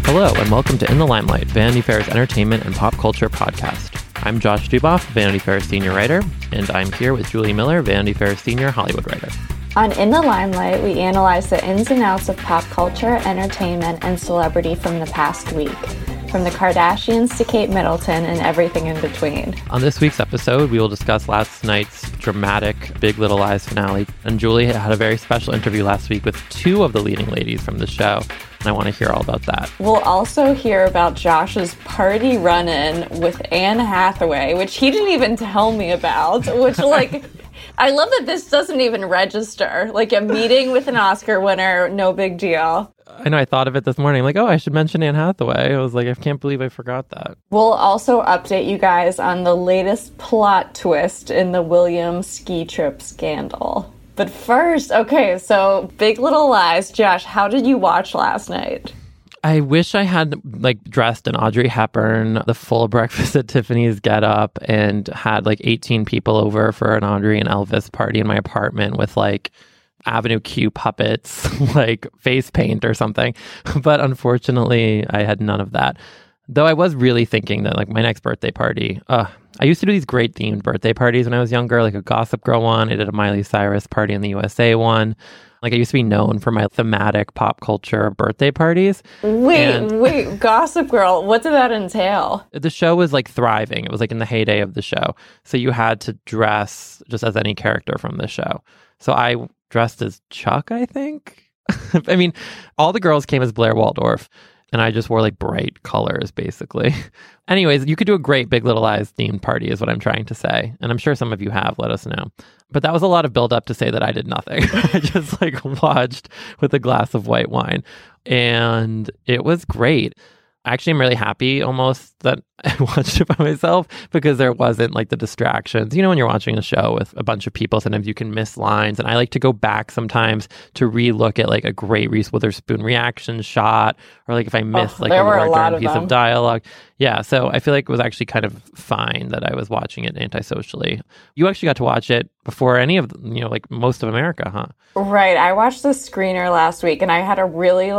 Hello, and welcome to In the Limelight, Vanity Fair's entertainment and pop culture podcast. I'm Josh Duboff, Vanity Fair senior writer, and I'm here with Julie Miller, Vanity Fair senior Hollywood writer. On In the Limelight, we analyze the ins and outs of pop culture, entertainment, and celebrity from the past week. From the Kardashians to Kate Middleton and everything in between. On this week's episode, we will discuss last night's dramatic Big Little Lies finale. And Julie had a very special interview last week with two of the leading ladies from the show. And I want to hear all about that. We'll also hear about Josh's party run-in with Anne Hathaway, which he didn't even tell me about, which, I love that this doesn't even register. Like a meeting with an Oscar winner, no big deal. I know, I thought of it this morning. I should mention Anne Hathaway. I was like, I can't believe I forgot that. We'll also update you guys on the latest plot twist in the Williams ski trip scandal. But first, okay, so Big Little Lies. Josh, how did you watch last night? I wish I had dressed in Audrey Hepburn, the full breakfast at Tiffany's get up, and had 18 people over for an Audrey and Elvis party in my apartment with Avenue Q puppets, face paint or something. But unfortunately, I had none of that. Though I was really thinking that my next birthday party, I used to do these great themed birthday parties when I was younger, a Gossip Girl one. I did a Miley Cyrus party in the USA one. I used to be known for my thematic pop culture birthday parties. Wait, Gossip Girl, what did that entail? The show was thriving. It was in the heyday of the show. So you had to dress just as any character from the show. So I dressed as Chuck, I think. I mean, all the girls came as Blair Waldorf. And I just wore bright colors, basically. Anyways, you could do a great Big Little Lies themed party is what I'm trying to say. And I'm sure some of you have, let us know. But that was a lot of build up to say that I did nothing. I just watched with a glass of white wine. And it was great. Actually, I'm really happy almost that I watched it by myself because there wasn't the distractions. You know, when you're watching a show with a bunch of people, sometimes you can miss lines. And I like to go back sometimes to re-look at a great Reese Witherspoon reaction shot or if I missed a Laura Dern piece of dialogue. Yeah, so I feel it was actually kind of fine that I was watching it antisocially. You actually got to watch it before any of, most of America, huh? Right. I watched the screener last week and I had a really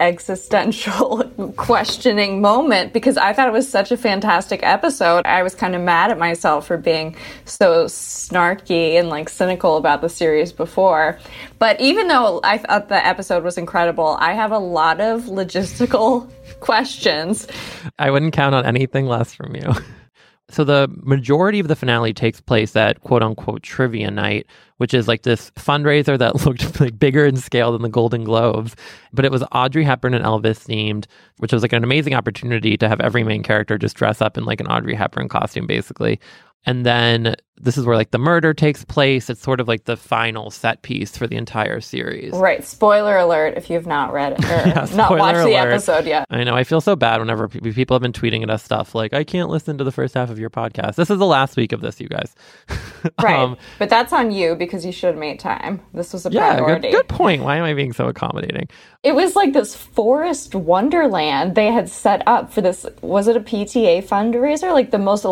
existential questioning moment because I thought it was such a fantastic episode. I was kind of mad at myself for being so snarky and cynical about the series before. But even though I thought the episode was incredible, I have a lot of logistical questions. I wouldn't count on anything less from you. So the majority of the finale takes place at quote-unquote trivia night, which is this fundraiser that looked bigger in scale than the Golden Globes. But it was Audrey Hepburn and Elvis themed, which was an amazing opportunity to have every main character just dress up in an Audrey Hepburn costume, basically. And then this is where the murder takes place. It's sort of the final set piece for the entire series. Right. Spoiler alert if you've not read it or not watched the episode yet. I know. I feel so bad whenever people have been tweeting at us stuff I can't listen to the first half of your podcast. This is the last week of this, you guys. Right. But that's on you because you should have made time. This was a priority. Good point. Why am I being so accommodating? It was this forest wonderland they had set up for this. Was it a PTA fundraiser? The most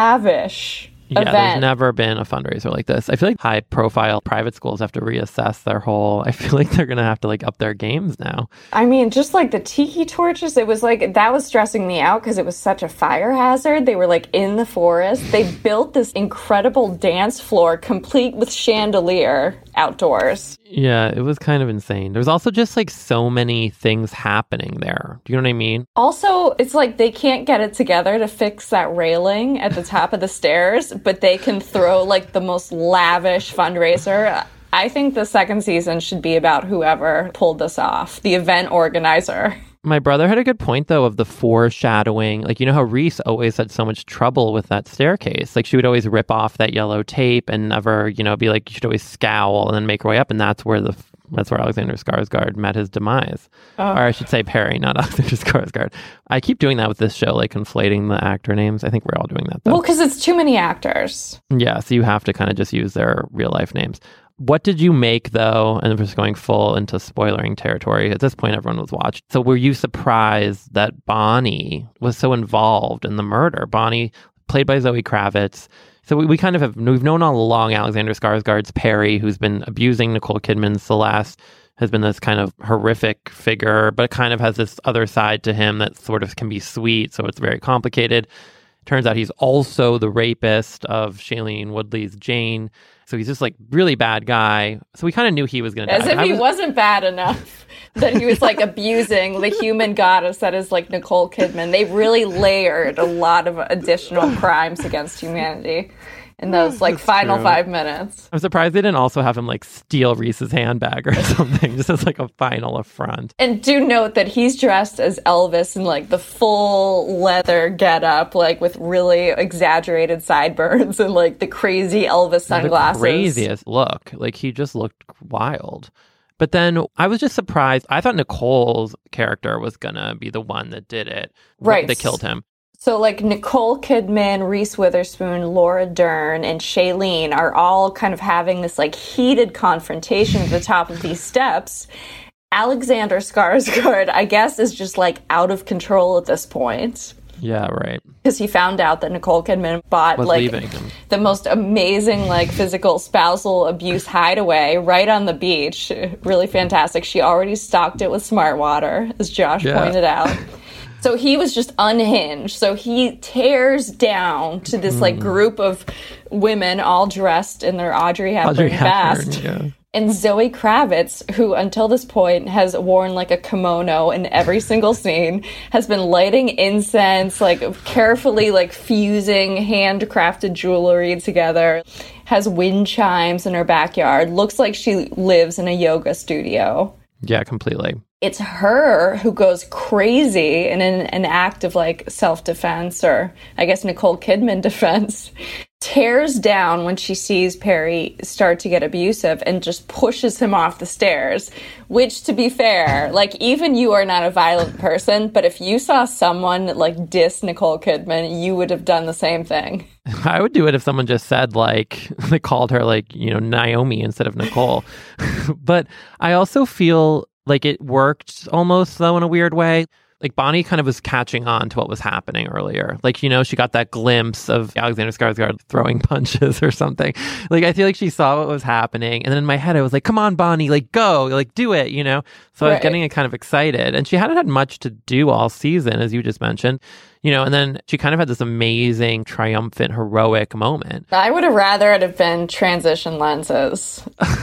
lavish event. There's never been a fundraiser like this. I feel high-profile private schools have to reassess their whole... I feel they're going to have to up their games now. I mean, just the tiki torches, it was that was stressing me out because it was such a fire hazard. They were in the forest. They built this incredible dance floor complete with chandelier outdoors. Yeah, it was kind of insane. There's also just so many things happening there. Do you know what I mean? Also, it's they can't get it together to fix that railing at the top of the stairs, but they can throw the most lavish fundraiser. I think the second season should be about whoever pulled this off, the event organizer. My brother had a good point, though, of the foreshadowing. You know how Reese always had so much trouble with that staircase? She would always rip off that yellow tape and never, be you should always scowl and then make her way up. And that's where Alexander Skarsgård met his demise. Oh. Or I should say Perry, not Alexander Skarsgård. I keep doing that with this show, conflating the actor names. I think we're all doing that, though. Well, because it's too many actors. Yeah, so you have to kind of just use their real-life names. What did you make, though, and we're just going full into spoilering territory. At this point, everyone was watched. So were you surprised that Bonnie was so involved in the murder? Bonnie, played by Zoe Kravitz. So we kind of we've known all along Alexander Skarsgård's Perry, who's been abusing Nicole Kidman's Celeste. has been this kind of horrific figure, but kind of has this other side to him that sort of can be sweet. So it's very complicated. Turns out he's also the rapist of Shailene Woodley's Jane. So he's just like really bad guy. So we kind of knew he was going to die. As if he wasn't bad enough that he was like abusing the human goddess that is like Nicole Kidman. They really layered a lot of additional crimes against humanity in those like final 5 minutes. I'm surprised they didn't also have him like steal Reese's handbag or something, just as like a final affront. And do note that he's dressed as Elvis in like the full leather getup, like with really exaggerated sideburns and like the crazy Elvis sunglasses. The craziest look. Like he just looked wild. But then I was just surprised. I thought Nicole's character was going to be the one that did it. Right. That killed him. So, like, Nicole Kidman, Reese Witherspoon, Laura Dern, and Shailene are all kind of having this, like, heated confrontation at the top of these steps. Alexander Skarsgård, I guess, is just, like, out of control at this point. Yeah, right. Because he found out that Nicole Kidman bought, like, the most amazing, like, physical spousal abuse hideaway right on the beach. Really fantastic. She already stocked it with smart water, as Josh pointed out. So he was just unhinged. So he tears down to this like group of women all dressed in their Audrey Hepburn vest. Yeah. And Zoe Kravitz, who until this point has worn like a kimono in every single scene, has been lighting incense, like carefully like fusing handcrafted jewelry together, has wind chimes in her backyard, looks like she lives in a yoga studio. Yeah, completely. It's her who goes crazy in an act of like self-defense, or I guess Nicole Kidman defense, tears down when she sees Perry start to get abusive and just pushes him off the stairs, which, to be fair, like even you are not a violent person, but if you saw someone like diss Nicole Kidman, you would have done the same thing. I would do it if someone just said like, they called her like, you know, Naomi instead of Nicole. But I also feel like it worked almost, though, in a weird way. Like Bonnie kind of was catching on to what was happening earlier. Like, you know, she got that glimpse of Alexander Skarsgård throwing punches or something. Like, I feel like she saw what was happening. And then in my head, I was like, come on, Bonnie, like, go, like, do it, you know? So I was getting kind of excited. And she hadn't had much to do all season, as you just mentioned. You know, and then she kind of had this amazing, triumphant, heroic moment. I would have rather it have been transition lenses.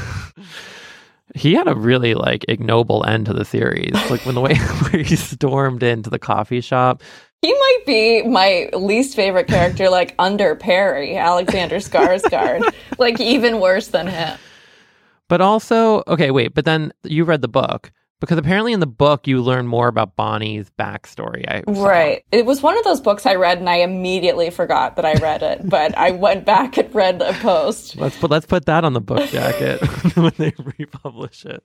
He had a really like ignoble end to the series. Like when the way where he stormed into the coffee shop. He might be my least favorite character, like under Perry, Alexander Skarsgård. Like even worse than him. But also, okay, wait, but then you read the book. Because apparently in the book, you learn more about Bonnie's backstory. Right. It was one of those books I read and I immediately forgot that I read it. But I went back and read a post. Let's put that on the book jacket when they republish it.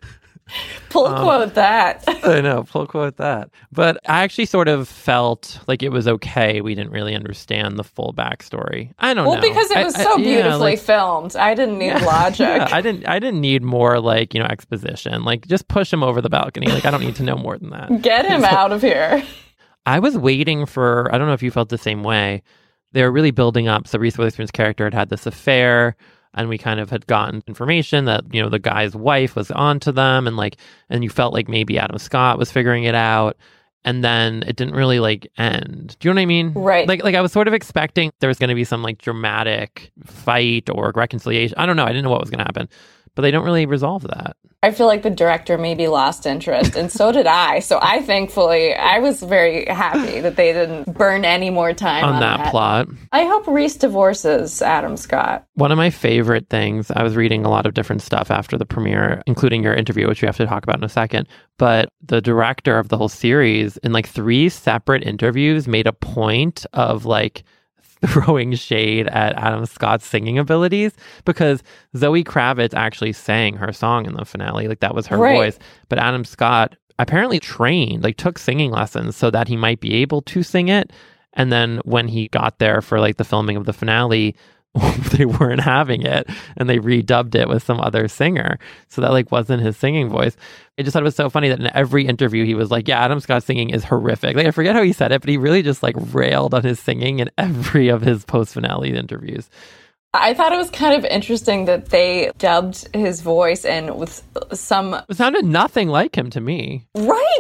Pull quote that. I know, pull quote that. But I actually sort of felt like it was okay. We didn't really understand the full backstory. I don't know. Well, because it was so beautifully filmed. I didn't need logic. Yeah, I didn't need more like, you know, exposition. Like just push him over the balcony. Like I don't need to know more than that. Get him out of here. I was waiting for, I don't know if you felt the same way. They were really building up. So Reese Witherspoon's character had this affair. And we kind of had gotten information that, you know, the guy's wife was onto them and you felt like maybe Adam Scott was figuring it out. And then it didn't really like end. Do you know what I mean? Right. Like I was sort of expecting there was going to be some like dramatic fight or reconciliation. I don't know. I didn't know what was going to happen. But they don't really resolve that. I feel like the director maybe lost interest, and so did I. So I was very happy that they didn't burn any more time on that plot. I hope Reese divorces Adam Scott. One of my favorite things, I was reading a lot of different stuff after the premiere, including your interview, which we have to talk about in a second. But the director of the whole series, in like 3 separate interviews, made a point of like throwing shade at Adam Scott's singing abilities, because Zoe Kravitz actually sang her song in the finale. Like that was her voice. But Adam Scott apparently trained, like took singing lessons so that he might be able to sing it. And then when he got there for like the filming of the finale, they weren't having it and they redubbed it with some other singer. So that like wasn't his singing voice. I just thought it was so funny that in every interview he was like, yeah, Adam Scott's singing is horrific. Like I forget how he said it, but he really just like railed on his singing in every of his post-finale interviews. I thought it was kind of interesting that they dubbed his voice in with some... It sounded nothing like him to me. Right.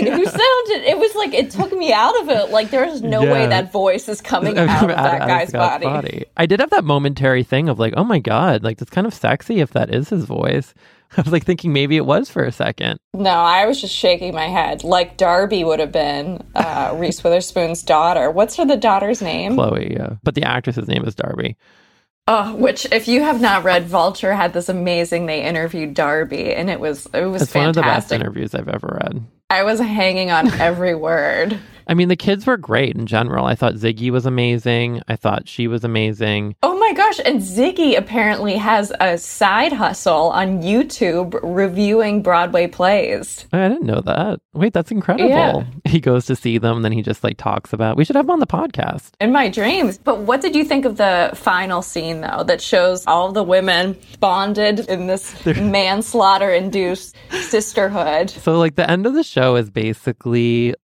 It was like, it took me out of it. Like, there's no way that voice is coming out of that guy's body. I did have that momentary thing of like, oh my God, like, that's kind of sexy if that is his voice. I was like thinking maybe it was for a second. No, I was just shaking my head. Like Darby would have been Reese Witherspoon's daughter. What's the daughter's name? Chloe, yeah. But the actress's name is Darby. Oh, which if you have not read, Vulture had this amazing, they interviewed Darby, and it was It's fantastic. One of the best interviews I've ever read. I was hanging on every word. I mean, the kids were great in general. I thought Ziggy was amazing. I thought she was amazing. Oh my gosh, and Ziggy apparently has a side hustle on YouTube reviewing Broadway plays. I didn't know that. Wait, that's incredible. Yeah. He goes to see them, and then he just like talks about... We should have him on the podcast. In my dreams. But what did you think of the final scene, though, that shows all the women bonded in this manslaughter-induced sisterhood? So, like, the end of the show is basically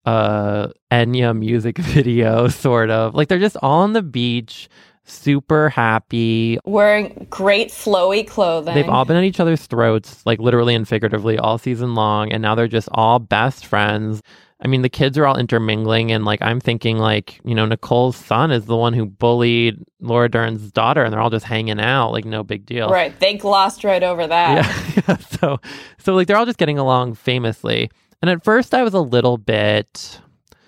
Enya music video, sort of. Like, they're just all on the beach, super happy. Wearing great flowy clothing. They've all been at each other's throats, like, literally and figuratively, all season long, and now they're just all best friends. I mean, the kids are all intermingling, and, like, I'm thinking, like, you know, Nicole's son is the one who bullied Laura Dern's daughter, and they're all just hanging out, like, no big deal. Right. They glossed right over that. Yeah. So, like, they're all just getting along famously. And at first I was a little bit...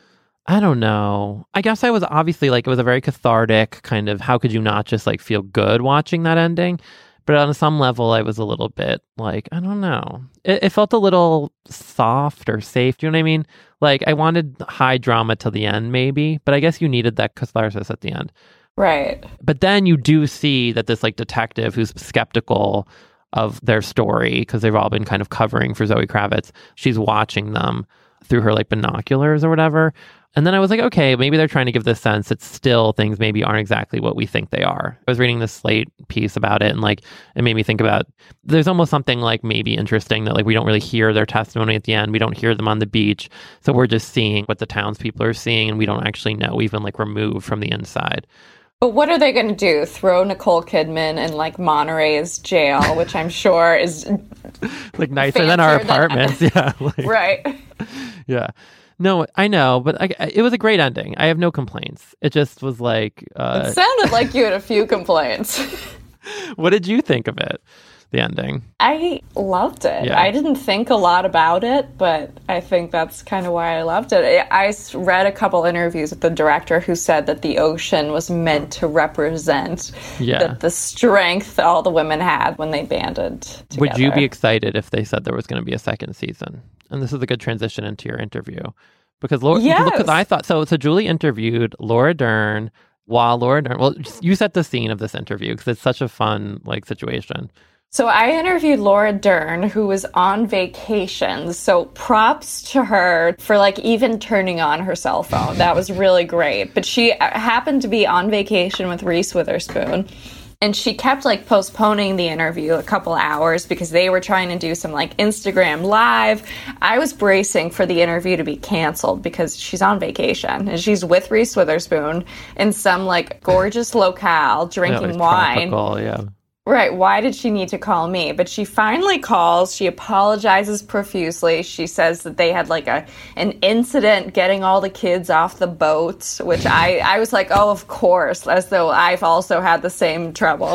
I don't know. I guess I was obviously like, it was a very cathartic kind of, how could you not just like feel good watching that ending? But on some level, I was a little bit like, I don't know. It felt a little soft or safe. Do you know what I mean? Like, I wanted high drama till the end, maybe, but I guess you needed that catharsis at the end. Right. But then you do see that this like detective who's skeptical of their story, because they've all been kind of covering for Zoe Kravitz, she's watching them through her like binoculars or whatever. And then I was like, okay, maybe they're trying to give this sense that still things maybe aren't exactly what we think they are. I was reading this Slate piece about it, and like it made me think about, there's almost something like maybe interesting that like we don't really hear their testimony at the end. We don't hear them on the beach. So we're just seeing what the townspeople are seeing, and we don't actually know. We've been like removed from the inside. But what are they going to do? Throw Nicole Kidman in like Monterey's jail, which I'm sure is like nicer than our apartments. Yeah. Like, right. Yeah. No, I know, but it was a great ending. I have no complaints. It just was like... It sounded like you had a few complaints. What did you think of it, the ending? I loved it. Yeah. I didn't think a lot about it, but I think that's kind of why I loved it. I read a couple interviews with the director who said that the ocean was meant to represent the strength all the women had when they banded together. Would you be excited if they said there was going to be a second season? And this is a good transition into your interview. Because I thought, so Julie interviewed Laura Dern while Laura Dern, well, you set the scene of this interview because it's such a fun like situation. So I interviewed Laura Dern, who was on vacation. So props to her for like even turning on her cell phone. That was really great. But she happened to be on vacation with Reese Witherspoon. And she kept like postponing the interview a couple hours because they were trying to do some like Instagram live. I was bracing for the interview to be canceled because she's on vacation and she's with Reese Witherspoon in some like gorgeous locale drinking wine. Tropical, yeah. Right. Why did she need to call me? But she finally calls. She apologizes profusely. She says that they had like an incident getting all the kids off the boat, which I was like, oh, of course, as though I've also had the same trouble.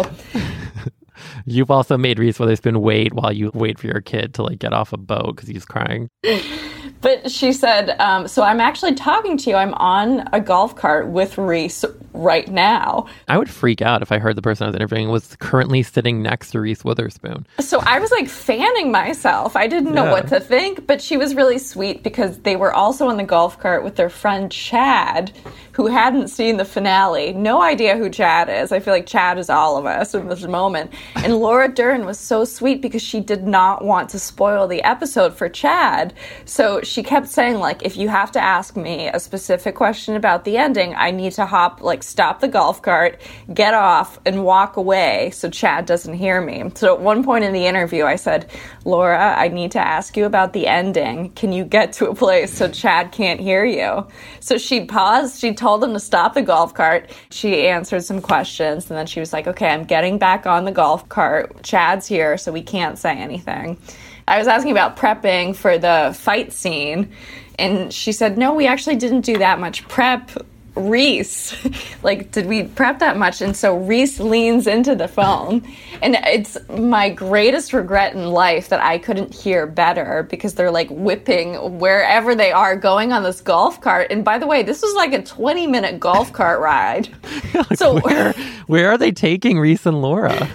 You've also made Reese Witherspoon wait while you wait for your kid to like get off a boat because he's crying. But she said, so I'm actually talking to you. I'm on a golf cart with Reese right now. I would freak out if I heard the person I was interviewing was currently sitting next to Reese Witherspoon. So I was like fanning myself. I didn't know what to think, but she was really sweet because they were also on the golf cart with their friend Chad, who hadn't seen the finale. No idea who Chad is. I feel like Chad is all of us in this moment. And Laura Dern was so sweet because she did not want to spoil the episode for Chad. So she kept saying, like, if you have to ask me a specific question about the ending, I need to hop, like, like, stop the golf cart, get off, and walk away so Chad doesn't hear me. So at one point in the interview, I said, Laura, I need to ask you about the ending. Can you get to a place so Chad can't hear you? So she paused. She told him to stop the golf cart. She answered some questions, and then she was like, okay, I'm getting back on the golf cart. Chad's here, so we can't say anything. I was asking about prepping for the fight scene, and she said, no, we actually didn't do that much prep. Reese, like, did we prep that much? And so Reese leans into the phone, and it's my greatest regret in life that I couldn't hear better, because they're like whipping wherever they are going on this golf cart. And by the way, this was like a 20-minute golf cart ride. Like, so where are they taking Reese and Laura?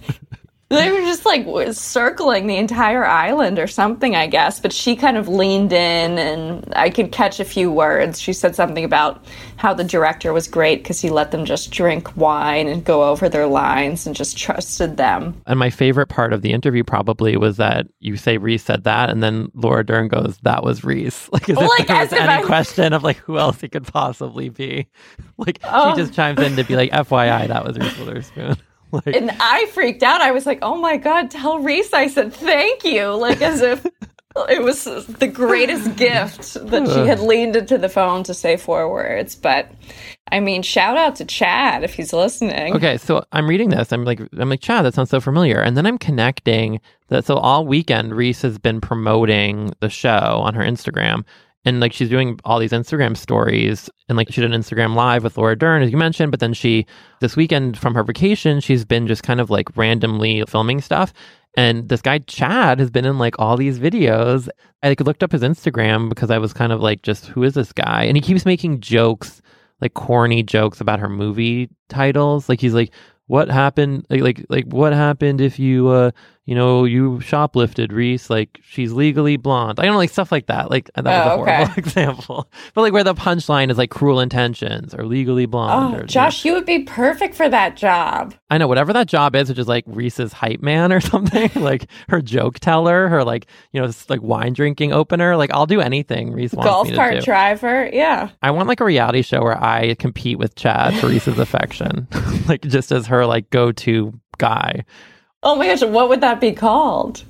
They were just like circling the entire island or something, I guess. But she kind of leaned in, and I could catch a few words. She said something about how the director was great because he let them just drink wine and go over their lines and just trusted them. And my favorite part of the interview probably was that you say Reese said that, and then Laura Dern goes, that was Reese. Like, as if there was any question of like who else it could possibly be. Like, she just chimes in to be like, FYI, that was Reese Witherspoon. Like, and I freaked out. I was like, oh my God, tell Reese I said thank you. Like, as if it was the greatest gift that she had leaned into the phone to say 4 words. But I mean, shout out to Chad if he's listening. Okay, so I'm reading this. I'm like, Chad, that sounds so familiar. And then I'm connecting that. So all weekend, Reese has been promoting the show on her Instagram. And like, she's doing all these Instagram stories, and like, she did an Instagram live with Laura Dern, as you mentioned. But then this weekend from her vacation, she's been just kind of like randomly filming stuff. And this guy, Chad, has been in like all these videos. I like looked up his Instagram because I was kind of like, just who is this guy? And he keeps making jokes, like corny jokes about her movie titles. Like, he's like, what happened? Like what happened if you, you shoplifted, Reese? Like, she's legally blonde. I don't know, like stuff like that. Like, that was a horrible example. But like, where the punchline is like cruel intentions or legally blonde. Oh, Josh, you would be perfect for that job. I know, whatever that job is, which is like Reese's hype man or something, like her joke teller, her like, like wine drinking opener. Like, I'll do anything Reese wants golf me to cart do. driver, yeah. I want like a reality show where I compete with Chad for Reese's affection, like just as her like go-to guy. Oh my gosh, what would that be called?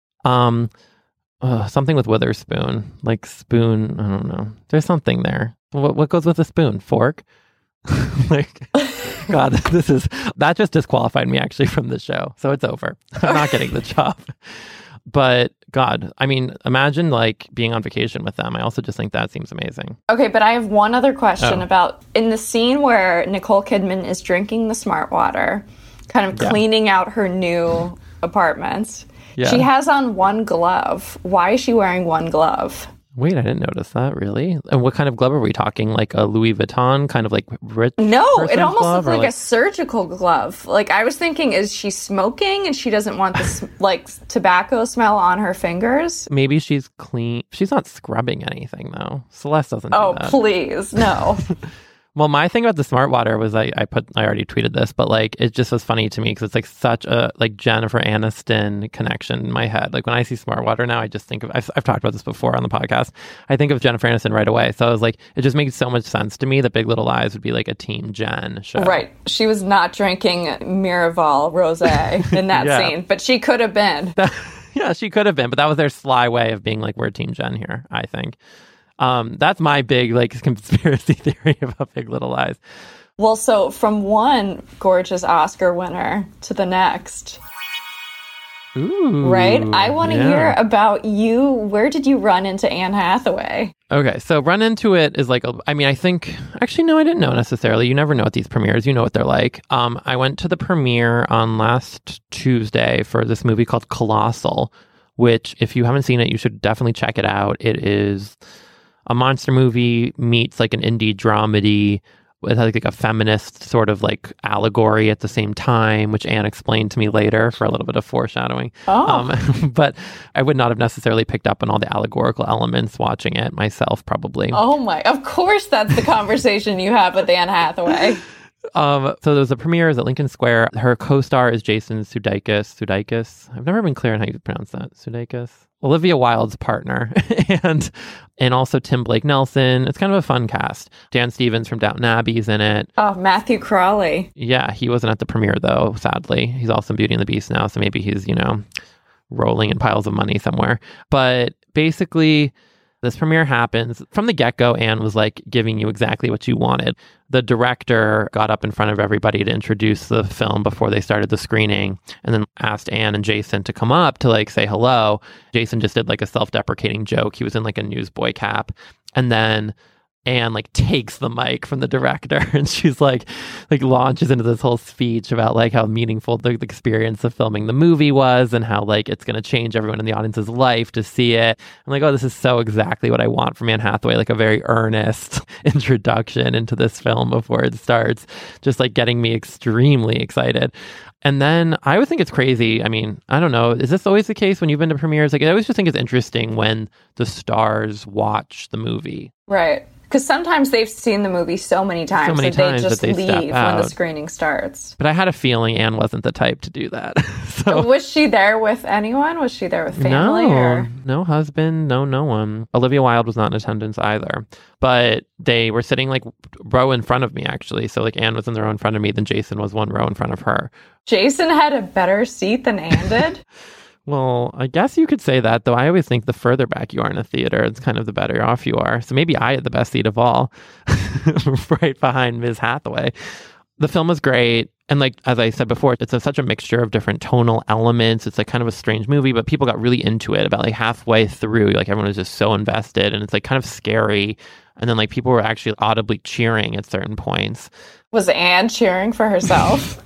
Something with Witherspoon, like spoon. I don't know. There's something there. What goes with a spoon? Fork? Like, God, that just disqualified me actually from the show. So it's over. I'm not getting the job. But God, I mean, imagine like being on vacation with them. I also just think that seems amazing. Okay, but I have one other question about in the scene where Nicole Kidman is drinking the smart water, kind of cleaning out her new apartment. Yeah. She has on one glove. Why is she wearing one glove? Wait, I didn't notice that, really? And what kind of glove are we talking? Like a Louis Vuitton kind of like rich No, it almost looks like a surgical glove. Like, I was thinking, is she smoking and she doesn't want this like tobacco smell on her fingers? Maybe she's clean. She's not scrubbing anything, though. Celeste doesn't do that. Oh, please, no. Well, my thing about the smart water was I already tweeted this, but like, it just was funny to me because it's like such a like Jennifer Aniston connection in my head. Like, when I see smart water now, I just think of, I've talked about this before on the podcast. I think of Jennifer Aniston right away. So I was like, it just makes so much sense to me that Big Little Lies would be like a Team Jen show. Right. She was not drinking Miraval Rosé in that scene, but she could have been. Yeah, she could have been, but that was their sly way of being like, we're Team Jen here, I think. That's my big like conspiracy theory about Big Little Lies. Well, so from one gorgeous Oscar winner to the next. Ooh, right? I want to hear about you. Where did you run into Anne Hathaway? Okay, so run into it is like, I think, actually, no, I didn't know necessarily. You never know at these premieres. You know what they're like. I went to the premiere on last Tuesday for this movie called Colossal, which if you haven't seen it, you should definitely check it out. It is a monster movie meets like an indie dramedy with like a feminist sort of like allegory at the same time, which Anne explained to me later for a little bit of foreshadowing. But I would not have necessarily picked up on all the allegorical elements watching it myself, probably. Oh my, of course that's the conversation you have with Anne Hathaway. So there's a premiere is at Lincoln Square. Her co-star is Jason Sudeikis. I've never been clear on how you pronounce that. Sudeikis? Olivia Wilde's partner, and also Tim Blake Nelson. It's kind of a fun cast. Dan Stevens from Downton Abbey's in it. Oh, Matthew Crawley. Yeah, he wasn't at the premiere though, sadly. He's also in Beauty and the Beast now, so maybe he's, rolling in piles of money somewhere. But basically, this premiere happens. From the get-go, Anne was like giving you exactly what you wanted. The director got up in front of everybody to introduce the film before they started the screening, and then asked Anne and Jason to come up to like say hello. Jason just did like a self-deprecating joke. He was in like a newsboy cap. And then Anne like takes the mic from the director, and she's like launches into this whole speech about like how meaningful the experience of filming the movie was, and how like it's going to change everyone in the audience's life to see it. I'm like, oh, this is so exactly what I want from Anne Hathaway, like a very earnest introduction into this film before it starts, just like getting me extremely excited. And then I would think it's crazy. I mean, I don't know. Is this always the case when you've been to premieres? Like, I always just think it's interesting when the stars watch the movie. Right. Because sometimes they've seen the movie so many times that they just leave when the screening starts. But I had a feeling Anne wasn't the type to do that. So was she there with anyone? Was she there with family? No husband, no one. Olivia Wilde was not in attendance either. But they were sitting like row in front of me, actually. So like Anne was in the row in front of me, then Jason was one row in front of her. Jason had a better seat than Anne did? Well, I guess you could say that, though I always think the further back you are in a theater, it's kind of the better off you are. So maybe I had the best seat of all, right behind Ms. Hathaway. The film is great. And like, as I said before, it's such a mixture of different tonal elements. It's like kind of a strange movie, but people got really into it about like halfway through. Like everyone was just so invested, and it's like kind of scary. And then like people were actually audibly cheering at certain points. Was Anne cheering for herself?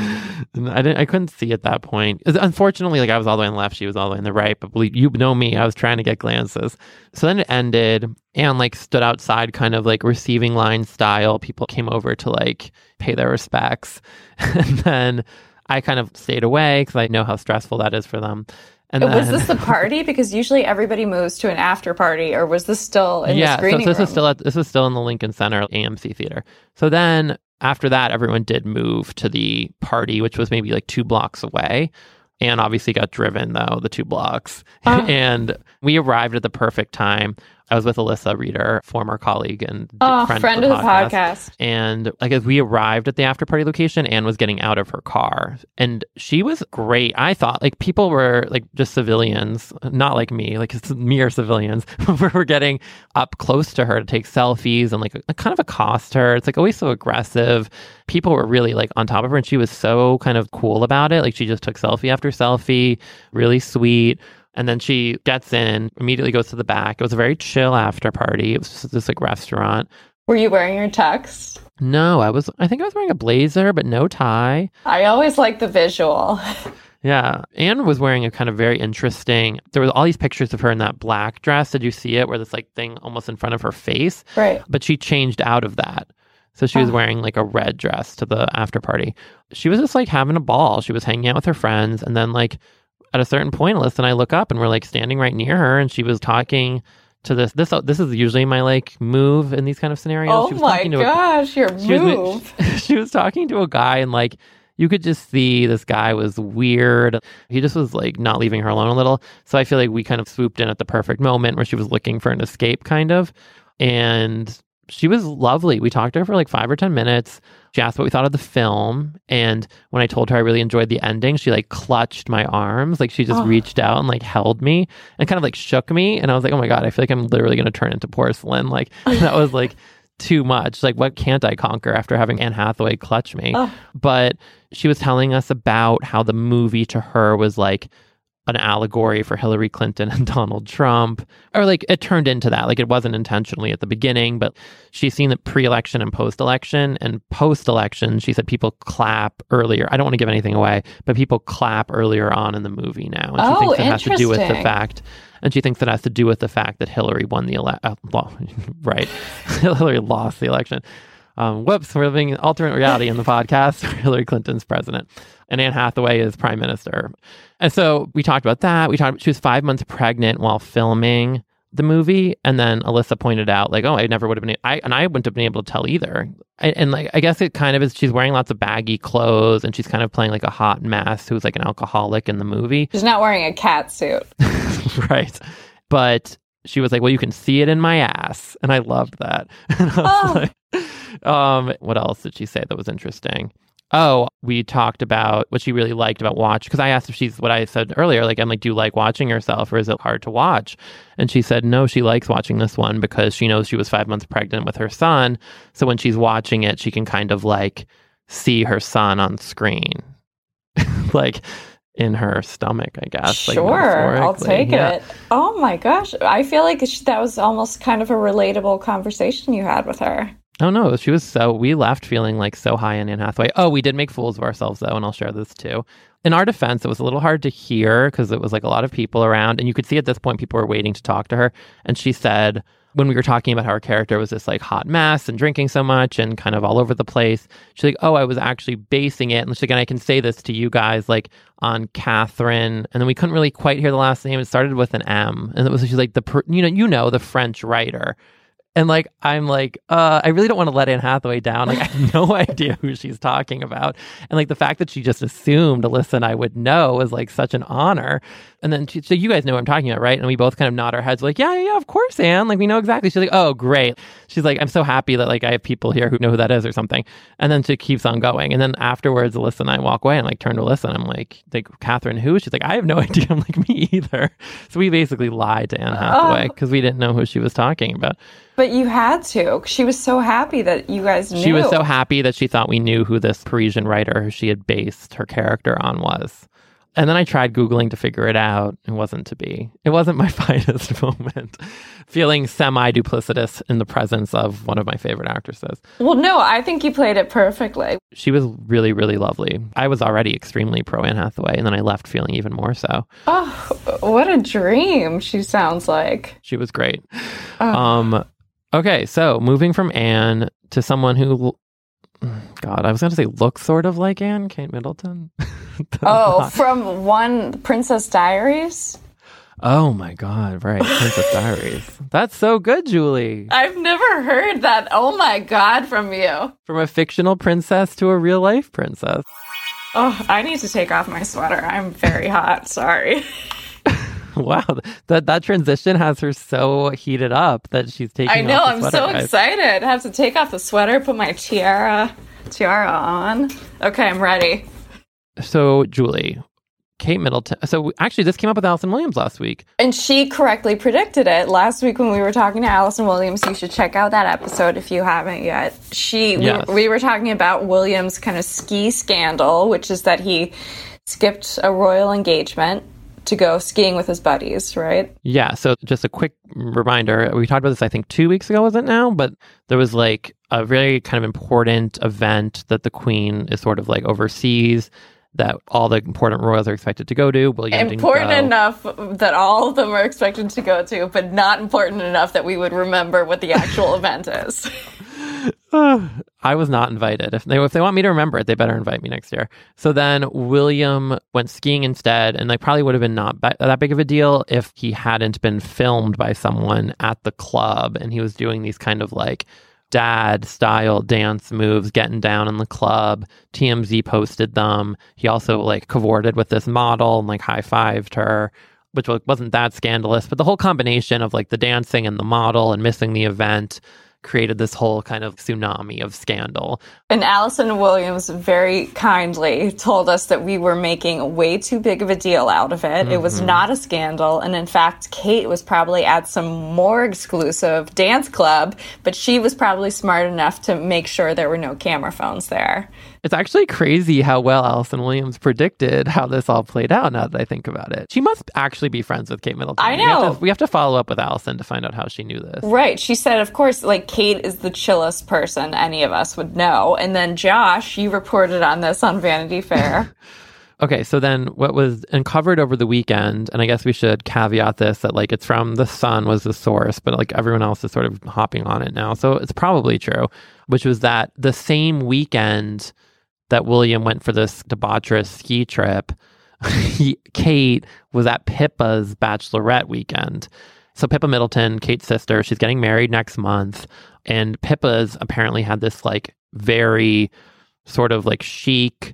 I couldn't see at that point. Unfortunately, like I was all the way on the left, she was all the way on the right. But believe you know me, I was trying to get glances. So then it ended, and like stood outside, kind of like receiving line style. People came over to like pay their respects, and then I kind of stayed away because I know how stressful that is for them. And then, was this the party? Because usually everybody moves to an after party, or was this still in the screening room? This was still in the Lincoln Center AMC theater. So then after that, everyone did move to the party, which was maybe like 2 blocks away. And obviously got driven, though, the 2 blocks. And we arrived at the perfect time. I was with Alyssa Reeder, former colleague and friend of the podcast. And like as we arrived at the after party location, Anne was getting out of her car. And she was great. I thought like people were like just civilians, not like me, like mere civilians, were getting up close to her to take selfies and like kind of accost her. It's like always so aggressive. People were really like on top of her, and she was so kind of cool about it. Like she just took selfie after selfie, really sweet. And then she gets in, immediately goes to the back. It was a very chill after party. It was just this like restaurant. Were you wearing your tux? No, I think I was wearing a blazer, but no tie. I always like the visual. Yeah. Anne was wearing a kind of very interesting, there was all these pictures of her in that black dress. Did you see it? Where this like thing almost in front of her face. Right. But she changed out of that. So she was wearing like a red dress to the after party. She was just like having a ball. She was hanging out with her friends, and then like at a certain point, Alyssa and I look up and we're like standing right near her, and she was talking to this is usually my like move in these kind of scenarios. Oh she was my gosh, your move. She was talking to a guy, and like you could just see this guy was weird. He just was like not leaving her alone a little. So I feel like we kind of swooped in at the perfect moment where she was looking for an escape kind of. And she was lovely. We talked to her for like 5 or 10 minutes. She asked what we thought of the film. And when I told her I really enjoyed the ending, she like clutched my arms. Like she just reached out and like held me and kind of like shook me. And I was like, oh my God, I feel like I'm literally going to turn into porcelain. Like that was like too much. Like what can't I conquer after having Anne Hathaway clutch me? But she was telling us about how the movie to her was like an allegory for Hillary Clinton and Donald Trump, or like it turned into that. Like it wasn't intentionally at the beginning, but she's seen it pre-election and post-election. And post-election, she said people clap earlier. I don't want to give anything away, but people clap earlier on in the movie now. And she thinks it has to do with the fact. And she thinks it has to do with the fact that Hillary won the election. Right. Hillary lost the election. Whoops, we're living in alternate reality in the podcast. Hillary Clinton's president and Anne Hathaway is prime minister. And so we talked about that. She was 5 months pregnant while filming the movie. And then Alyssa pointed out like, oh, I never would have been, I wouldn't have been able to tell either. And like, I guess it kind of is, she's wearing lots of baggy clothes, and she's kind of playing like a hot mess who's like an alcoholic in the movie. She's not wearing a cat suit. Right. But she was like, well, you can see it in my ass. And I loved that. And I was like, what else did she say that was interesting? Oh, we talked about what she really liked about watch. Because I asked if she's what I said earlier. Like, I'm like, do you like watching yourself or is it hard to watch? And she said, no, she likes watching this one because she knows she was 5 months pregnant with her son. So when she's watching it, she can kind of like see her son on screen. Like in her stomach, I guess. Sure, I'll take it. Oh my gosh. I feel like that was almost kind of a relatable conversation you had with her. Oh no, we left feeling like so high on Anne Hathaway. Oh, we did make fools of ourselves though, and I'll share this too. In our defense, it was a little hard to hear because it was like a lot of people around, and you could see at this point people were waiting to talk to her. And she said, when we were talking about how her character was this like hot mess and drinking so much and kind of all over the place, she's like, oh, I was actually basing it. And she's like, and I can say this to you guys, like on Catherine. And then we couldn't really quite hear the last name. It started with an M. And it was, she's like, the French writer. And like, I'm like, I really don't want to let Anne Hathaway down. Like, I have no idea who she's talking about. And like the fact that she just assumed, listen, I would know is like such an honor. And then so you guys know what I'm talking about, right? And we both kind of nod our heads like, yeah, of course, Anne. Like, we know exactly. She's like, oh, great. She's like, I'm so happy that like I have people here who know who that is or something. And then she keeps on going. And then afterwards, Alyssa and I walk away and like turn to Alyssa and I'm like, Catherine, who? She's like, I have no idea. I'm like, me either. So we basically lied to Anne Hathaway because we didn't know who she was talking about. But you had to. She was so happy that you guys knew. She was so happy that she thought we knew who this Parisian writer who she had based her character on was. And then I tried Googling to figure it out. It wasn't to be. It wasn't my finest moment. Feeling semi-duplicitous in the presence of one of my favorite actresses. Well, no, I think you played it perfectly. She was really, really lovely. I was already extremely pro Anne Hathaway, and then I left feeling even more so. Oh, what a dream she sounds like. She was great. Okay, so moving from Anne to someone who, God, I was going to say looks sort of like Anne, Kate Middleton. From one Princess Diaries? Oh my God, right, Princess Diaries. That's so good, Julie. I've never heard that, oh my God, from you. From a fictional princess to a real life princess. Oh, I need to take off my sweater. I'm very hot, sorry. Wow, that transition has her so heated up that she's taking off the sweater. I know, I'm so excited. I have to take off the sweater, put my tiara on. Okay, I'm ready. So, Julie, Kate Middleton. So, actually, this came up with Allison Williams last week. And she correctly predicted it. Last week when we were talking to Allison Williams, you should check out that episode if you haven't yet. We were talking about Williams' kind of ski scandal, which is that he skipped a royal engagement to go skiing with his buddies, right? Yeah, so just a quick reminder. We talked about this, I think, 2 weeks ago, was it now? But there was like a very kind of important event that the Queen is sort of like oversees that all the important royals are expected to go to. William important enough that all of them are expected to go to, but not important enough that we would remember what the actual event is. I was not invited. If they want me to remember it, they better invite me next year. So then William went skiing instead, and like probably would have been not that big of a deal if he hadn't been filmed by someone at the club, and he was doing these kind of like dad style dance moves, getting down in the club. TMZ posted them. He also like cavorted with this model and like high-fived her, which wasn't that scandalous, but the whole combination of like the dancing and the model and missing the event created this whole kind of tsunami of scandal. And Allison Williams very kindly told us that we were making way too big of a deal out of it. Mm-hmm. It was not a scandal. And in fact, Kate was probably at some more exclusive dance club, but she was probably smart enough to make sure there were no camera phones there. It's actually crazy how well Allison Williams predicted how this all played out now that I think about it. She must actually be friends with Kate Middleton. I know. We have to follow up with Allison to find out how she knew this. Right. She said, of course, like Kate is the chillest person any of us would know. And then Josh, you reported on this on Vanity Fair. Okay, so then what was uncovered over the weekend, and I guess we should caveat this, that like it's from The Sun was the source, but like everyone else is sort of hopping on it now. So it's probably true, which was that the same weekend that William went for this debaucherous ski trip, Kate was at Pippa's bachelorette weekend. So Pippa Middleton, Kate's sister, she's getting married next month. And Pippa's apparently had this like very sort of like chic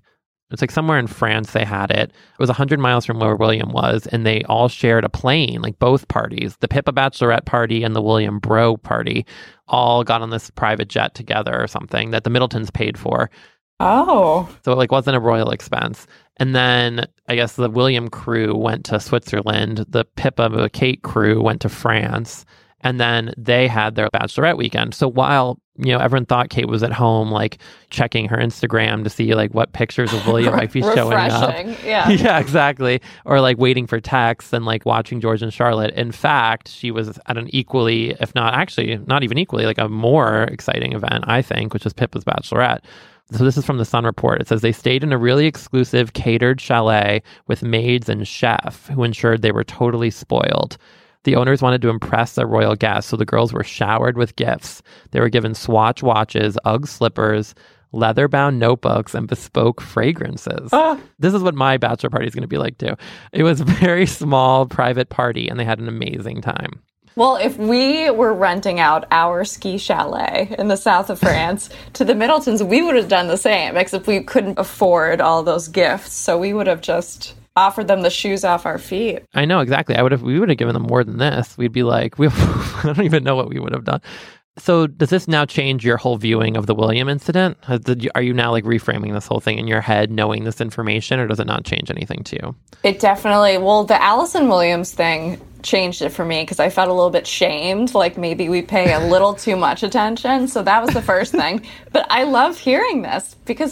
It's like somewhere in France they had it. It was 100 miles from where William was, and they all shared a plane, like both parties. The Pippa Bachelorette party and the William Bro party all got on this private jet together or something that the Middletons paid for. Oh. So it like wasn't a royal expense. And then I guess the William crew went to Switzerland. The Pippa Kate crew went to France. And then they had their bachelorette weekend. So while, everyone thought Kate was at home, like checking her Instagram to see like what pictures of William might be showing up. Yeah. Yeah, exactly. Or like waiting for texts and like watching George and Charlotte. In fact, she was at an equally, if not actually, not even equally, like a more exciting event, I think, which was Pippa's bachelorette. So this is from the Sun Report. It says they stayed in a really exclusive catered chalet with maids and chef who ensured they were totally spoiled. The owners wanted to impress their royal guests, so the girls were showered with gifts. They were given Swatch watches, Ugg slippers, leather-bound notebooks, and bespoke fragrances. This is what my bachelor party is going to be like, too. It was a very small, private party, and they had an amazing time. Well, if we were renting out our ski chalet in the south of France to the Middletons, we would have done the same, except we couldn't afford all those gifts, so we would have just offered them the shoes off our feet. I know, exactly. We would have given them more than this. We'd be like, I don't even know what we would have done. So does this now change your whole viewing of the William incident? Are you now like reframing this whole thing in your head, knowing this information, or does it not change anything to you? It definitely, the Allison Williams thing changed it for me because I felt a little bit shamed, like maybe we pay a little too much attention. So that was the first thing. But I love hearing this because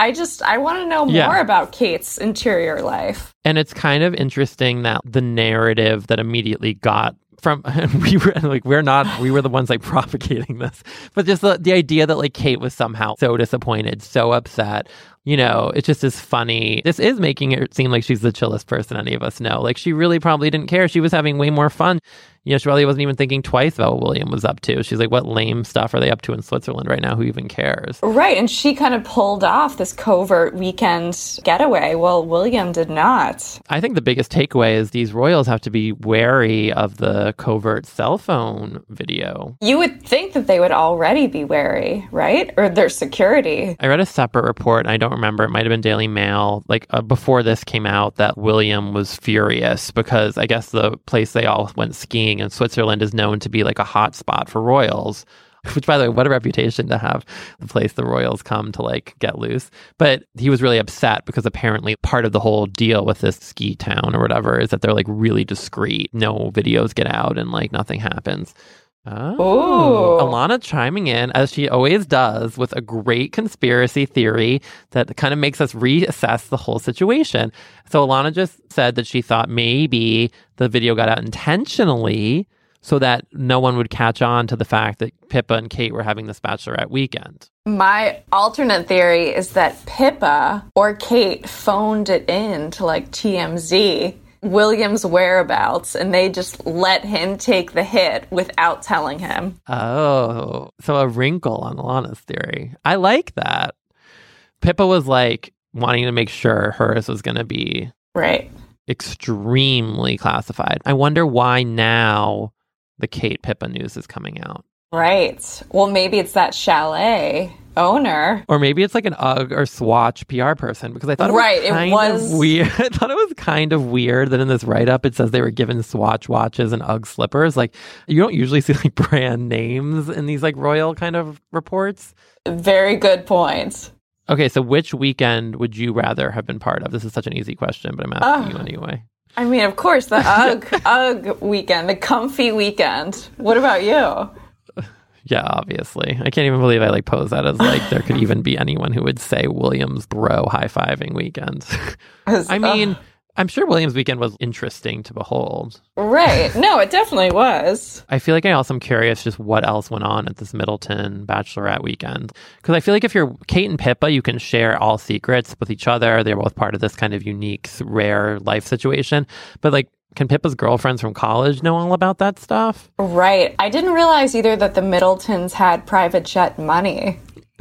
I want to know more about Kate's interior life. And it's kind of interesting that the narrative that immediately got from we were the ones like propagating this, but just the idea that like Kate was somehow so disappointed, so upset, it just is funny. This is making it seem like she's the chillest person any of us know. Like she really probably didn't care. She was having way more fun. She probably wasn't even thinking twice about what William was up to. She's like, what lame stuff are they up to in Switzerland right now? Who even cares? Right. And she kind of pulled off this covert weekend getaway. Well, William did not. I think the biggest takeaway is these royals have to be wary of the covert cell phone video. You would think that they would already be wary, right? Or their security. I read a separate report, and I don't remember. It might have been Daily Mail, before this came out, that William was furious because I guess the place they all went skiing in Switzerland is known to be like a hot spot for royals, which, by the way, what a reputation to have, the place the royals come to like get loose. But he was really upset because apparently part of the whole deal with this ski town or whatever is that they're like really discreet. No videos get out and like nothing happens. Oh, Alana chiming in, as she always does, with a great conspiracy theory that kind of makes us reassess the whole situation. So Alana just said that she thought maybe the video got out intentionally so that no one would catch on to the fact that Pippa and Kate were having this bachelorette weekend. My alternate theory is that Pippa or Kate phoned it in to like TMZ, William's whereabouts, and they just let him take the hit without telling him. Oh, so a wrinkle on Alana's theory. I like that. Pippa was like wanting to make sure hers was going to be right, extremely classified. I wonder why now the Kate Pippa news is coming out. Right. Well, maybe it's that chalet owner. Or maybe it's like an UGG or Swatch PR person, because I thought it was weird. I thought it was kind of weird that in this write-up it says they were given Swatch watches and UGG slippers. Like, you don't usually see like brand names in these like royal kind of reports. Very good point. Okay, so which weekend would you rather have been part of? This is such an easy question, but I'm asking you anyway. I mean, of course, the UGG weekend, the comfy weekend. What about you? Yeah, obviously. I can't even believe I like pose that as like there could even be anyone who would say Williams bro high-fiving weekend. I mean, I'm sure Williams weekend was interesting to behold. Right. No, it definitely was. I feel like I also am curious just what else went on at this Middleton bachelorette weekend. Because I feel like if you're Kate and Pippa, you can share all secrets with each other. They're both part of this kind of unique, rare life situation. But like, can Pippa's girlfriends from college know all about that stuff? Right. I didn't realize either that the Middletons had private jet money.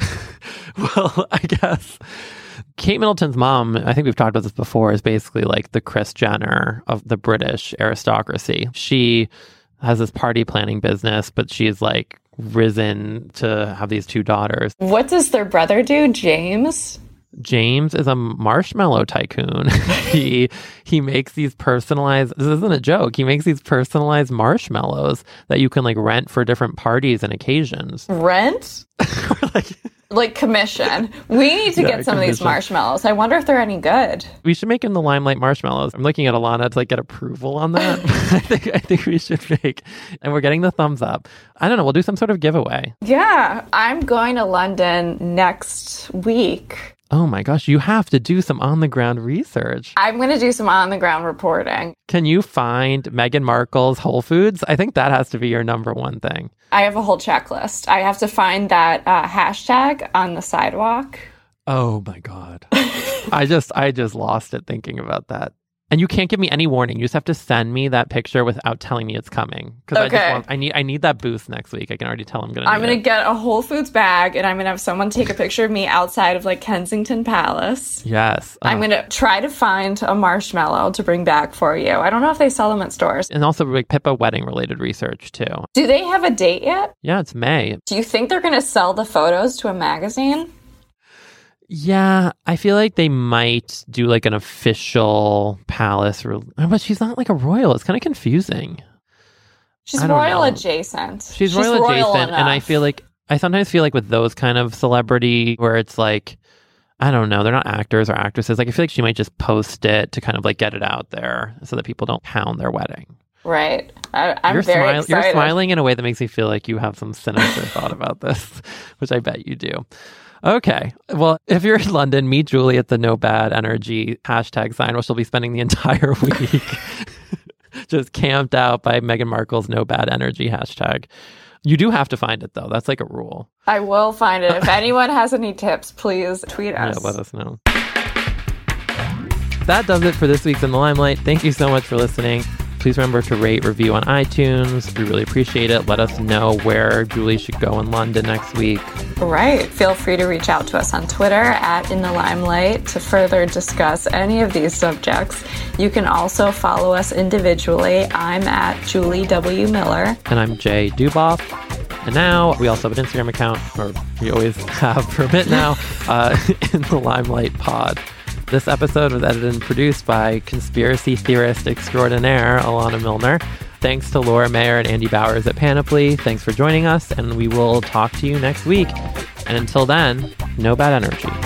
Well, I guess Kate Middleton's mom, I think we've talked about this before, is basically like the Kris Jenner of the British aristocracy. She has this party planning business, but she's like risen to have these two daughters. What does their brother do, James? James is a marshmallow tycoon. he makes these personalized, this isn't a joke, he makes these personalized marshmallows that you can like rent for different parties and occasions. Rent? Like commission. We need to get some of these marshmallows. I wonder if they're any good. We should make him the Limelight marshmallows. I'm looking at Alana to like get approval on that. I think we should make, and we're getting the thumbs up. I don't know. We'll do some sort of giveaway. Yeah, I'm going to London next week. Oh my gosh, you have to do some on-the-ground research. I'm going to do some on-the-ground reporting. Can you find Meghan Markle's Whole Foods? I think that has to be your number one thing. I have a whole checklist. I have to find that hashtag on the sidewalk. Oh my God. I just lost it thinking about that. And you can't give me any warning. You just have to send me that picture without telling me it's coming. Because I need that boost next week. I can already tell I'm going to get a Whole Foods bag, and I'm going to have someone take a picture of me outside of like Kensington Palace. Yes. I'm going to try to find a marshmallow to bring back for you. I don't know if they sell them at stores. And also like Pippa wedding related research too. Do they have a date yet? Yeah, it's May. Do you think they're going to sell the photos to a magazine? Yeah, I feel like they might do like an official palace. But she's not like a royal. It's kind of confusing. She's royal adjacent. She's royal adjacent. And I sometimes feel like with those kind of celebrity where it's like, I don't know, they're not actors or actresses. Like I feel like she might just post it to kind of like get it out there so that people don't hound their wedding. Right. I'm very excited. You're smiling in a way that makes me feel like you have some sinister thought about this, which I bet you do. Okay. Well, if you're in London, meet Julie at the No Bad Energy hashtag sign, where she'll be spending the entire week just camped out by Meghan Markle's No Bad Energy hashtag. You do have to find it, though. That's like a rule. I will find it. If anyone has any tips, please tweet us. Yeah, let us know. That does it for this week's In the Limelight. Thank you so much for listening. Please remember to rate, review on iTunes. We really appreciate it. Let us know where Julie should go in London next week. Right. Feel free to reach out to us on Twitter at In the Limelight to further discuss any of these subjects. You can also follow us individually. I'm at Julie W. Miller. And I'm Jay Duboff. And now we also have an Instagram account, or we always have for a bit now, In the Limelight Pod. This episode was edited and produced by conspiracy theorist extraordinaire Alana Milner. Thanks to Laura Mayer and Andy Bowers at Panoply. Thanks for joining us, and we will talk to you next week. And until then, no bad energy.